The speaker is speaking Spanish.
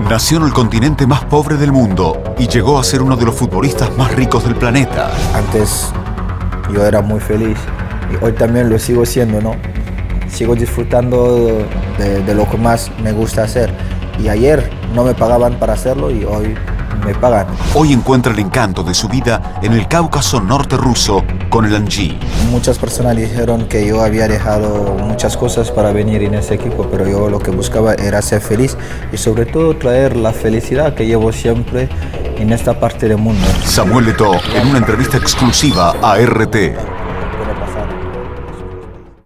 Nació en el continente más pobre del mundo y llegó a ser uno de los futbolistas más ricos del planeta. Antes yo era muy feliz y hoy también lo sigo siendo, ¿no? Sigo disfrutando de lo que más me gusta hacer. Y ayer no me pagaban para hacerlo y hoy me pagan. Hoy encuentra el encanto de su vida en el Cáucaso norte ruso con el Anji. Muchas personas dijeron que yo había dejado muchas cosas para venir en ese equipo, pero yo lo que buscaba era ser feliz y sobre todo traer la felicidad que llevo siempre en esta parte del mundo. Samuel Eto'o en una entrevista exclusiva a RT.